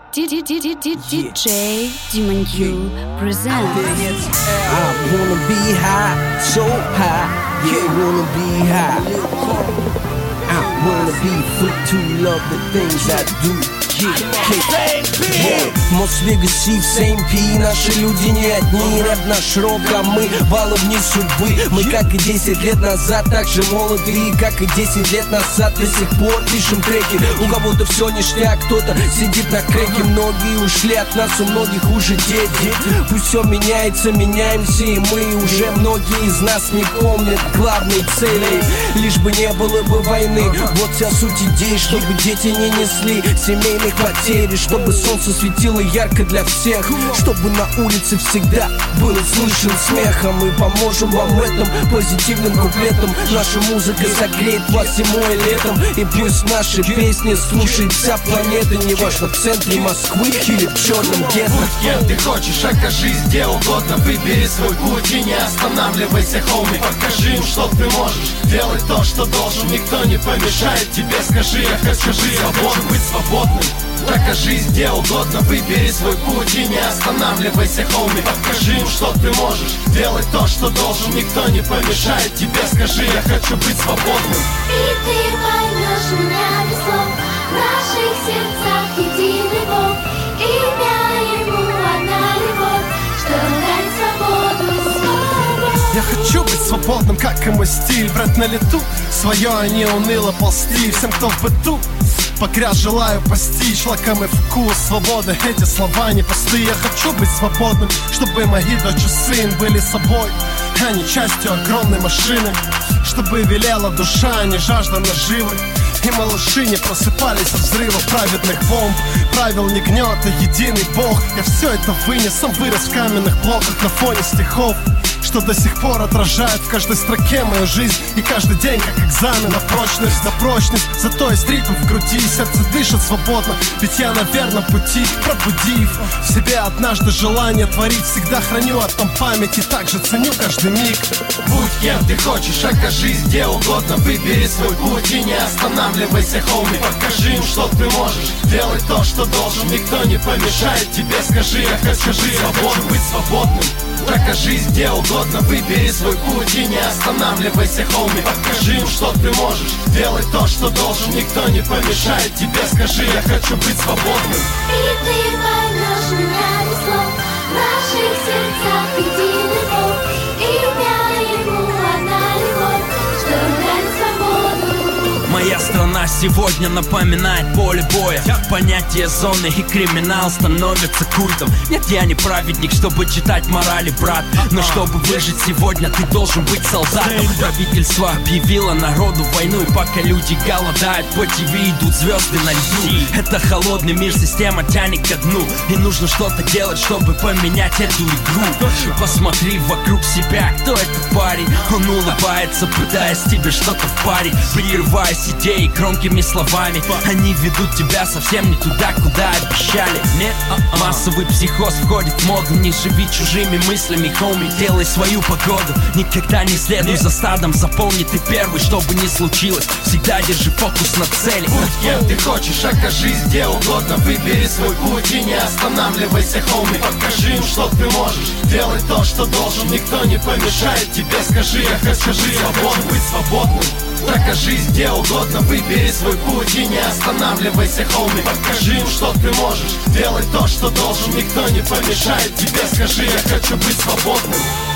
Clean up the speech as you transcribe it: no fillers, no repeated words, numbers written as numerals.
DJ Demon Q presents. I wanna be high, so high. Yeah, wanna be high. I wanna be free to love the things I do. Мос-Вегас и в Сейм-Пи. Наши люди не одни, рэп наш рок, а мы баловни судьбы. Мы, как и 10 лет назад, так же молоды. Как и 10 лет назад, до сих пор пишем треки. У кого-то все ништяк, кто-то сидит на креке. Многие ушли от нас, у многих уже дети. Пусть все меняется, меняемся и мы. Уже многие из нас не помнят главной цели. Лишь бы не было бы войны. Вот вся суть идей, чтобы дети не несли семейных потерь, чтобы солнце светило ярко для всех, чтобы на улице всегда было слышен смех. А мы поможем вам в этом позитивным куплетом. Наша музыка согреет вас зимой и летом. И пусть наши песни слушает вся планета. Неважно, в центре Москвы или в черном гетто. Будь кем ты хочешь, окажись где угодно. Выбери свой путь и не останавливайся, хоуми. Покажи им, что ты можешь делать то, что должен. Никто не помешает тебе, скажи, я хочу жить свободным, быть свободным. Окажись где угодно, выбери свой путь и не останавливайся, хоуми. Покажи им, что ты можешь делать то, что должен. Никто не помешает тебе, скажи, я хочу быть свободным. И ты поймешь меня без слов. В наших сердцах единый Бог. Имя ему одна любовь, что дарит свободу, свободу. Я хочу быть свободным, как и мой стиль. Брать на лету свое, а не уныло ползти. Всем, кто в быту покряс, желаю постичь лакомый вкус свободы. Эти слова не пустые. Я хочу быть свободным, чтобы мои дочь и сын были собой, а не частью огромной машины. Чтобы велела душа, а не жажда наживы. И малыши не просыпались от взрывов праведных бомб. Правил не гнет, а единый Бог. Я все это вынес, сам вырос в каменных блоках на фоне стихов, что до сих пор отражает в каждой строке мою жизнь. И каждый день как экзамен на прочность. Зато есть ритм в груди, сердце дышит свободно. Ведь я на верном пути, пробудив в себе однажды желание творить. Всегда храню о том память и также ценю каждый миг. Будь кем ты хочешь, окажись где угодно. Выбери свой путь и не останавливайся, хоуми. Покажи им, что ты можешь делать то, что должен. Никто не помешает тебе, скажи, я хочу жить свободным, быть свободным. Окажись где угодно, выбери свой путь и не останавливайся, хоуми. Покажи им, что ты можешь делать то, что должен. Никто не помешает тебе, скажи, я хочу быть свободным. И ты поймешь меня без слов. В наших сердцах единый Бог. Имя ему одна любовь, что дарит свободу. Моя страна сегодня напоминает поле боя. Понятие зоны и криминал становятся культом. Нет, я не праведник, чтобы читать морали, брат. Но чтобы выжить сегодня, ты должен быть солдатом. Правительство объявило народу войну. И пока люди голодают, по ТВ идут звезды на льду. Это холодный мир, система тянет ко дну. И нужно что-то делать, чтобы поменять эту игру. Посмотри вокруг себя, кто этот парень. Он улыбается, пытаясь тебе что-то впарить, прерываясь идеи громкими словами. Они ведут тебя совсем не туда, куда обещали. Нет, массовый психоз входит в моду. Не живи чужими мыслями, хоуми, делай свою погоду. Никогда не следуй за стадом, запомни, ты первый, что бы ни случилось. Всегда держи фокус на цели. Будь кем ты хочешь, окажись где угодно. Выбери свой путь и не останавливайся, хоуми. Покажи им, что ты можешь делать то, что должен. Никто не помешает тебе, скажи, я хочу жить свободным, быть свободным. Окажись где угодно, выбери свой путь и не останавливайся, хоуми. Покажи им, что ты можешь делать то, что должен. Никто не помешает тебе, скажи, я хочу быть свободным.